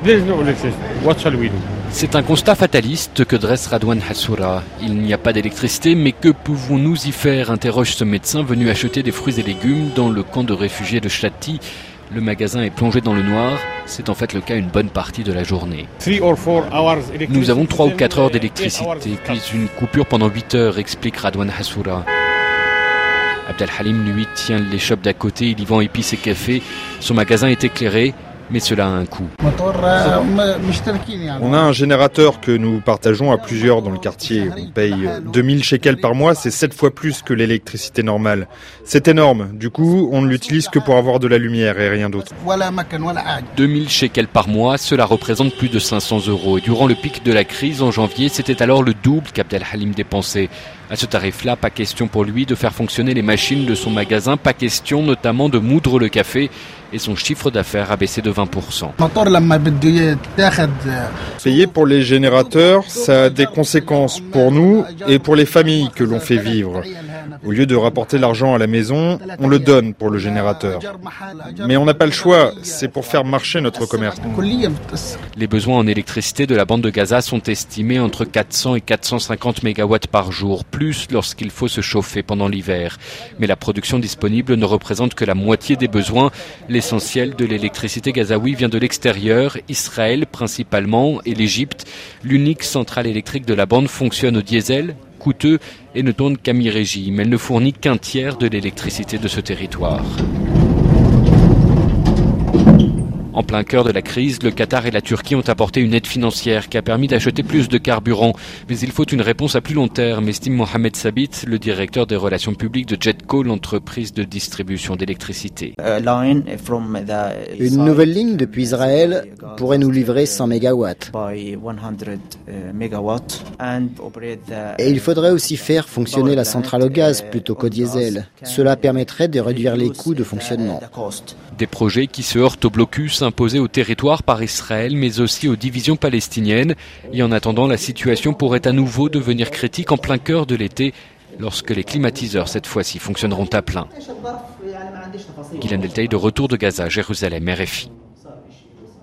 C'est un constat fataliste que dresse Radwan Hassoura. Il n'y a pas d'électricité, mais que pouvons-nous y faire, interroge ce médecin venu acheter des fruits et légumes dans le camp de réfugiés de Shati. Le magasin est plongé dans le noir, c'est en fait le cas une bonne partie de la journée. Nous avons 3 ou 4 heures d'électricité, puis une coupure pendant 8 heures, explique Radwan Hassoura. Abdelhalim, lui, tient l'échoppe d'à côté, il y vend épices et café. Son magasin est éclairé, mais cela a un coût. On a un générateur que nous partageons à plusieurs dans le quartier. On paye 2000 shekels par mois, c'est 7 fois plus que l'électricité normale. C'est énorme. Du coup, on ne l'utilise que pour avoir de la lumière et rien d'autre. 2000 shekels par mois, cela représente plus de 500 €. Et durant le pic de la crise en janvier, c'était alors le double qu'Abdelhalim dépensait. À ce tarif-là, pas question pour lui de faire fonctionner les machines de son magasin, pas question notamment de moudre le café, et son chiffre d'affaires a baissé de 20%. Payer pour les générateurs, ça a des conséquences pour nous et pour les familles que l'on fait vivre. Au lieu de rapporter l'argent à la maison, on le donne pour le générateur. Mais on n'a pas le choix, c'est pour faire marcher notre commerce. Les besoins en électricité de la bande de Gaza sont estimés entre 400 et 450 mégawatts par jour, plus lorsqu'il faut se chauffer pendant l'hiver. Mais la production disponible ne représente que la moitié des besoins. L'essentiel de l'électricité gazaoui vient de l'extérieur, Israël principalement et l'Égypte. L'unique centrale électrique de la bande fonctionne au diesel, coûteux et ne tourne qu'à mi-régime. Elle ne fournit qu'un tiers de l'électricité de ce territoire. En plein cœur de la crise, le Qatar et la Turquie ont apporté une aide financière qui a permis d'acheter plus de carburant. Mais il faut une réponse à plus long terme, estime Mohamed Sabit, le directeur des relations publiques de Jetco, l'entreprise de distribution d'électricité. Une nouvelle ligne depuis Israël pourrait nous livrer 100 mégawatts. Et il faudrait aussi faire fonctionner la centrale au gaz plutôt qu'au diesel. Cela permettrait de réduire les coûts de fonctionnement. Des projets qui se heurtent au blocus imposé au territoire par Israël, mais aussi aux divisions palestiniennes. Et en attendant, la situation pourrait à nouveau devenir critique en plein cœur de l'été, lorsque les climatiseurs, cette fois-ci, fonctionneront à plein. Guylaine Deltaï, de retour de Gaza, Jérusalem, RFI.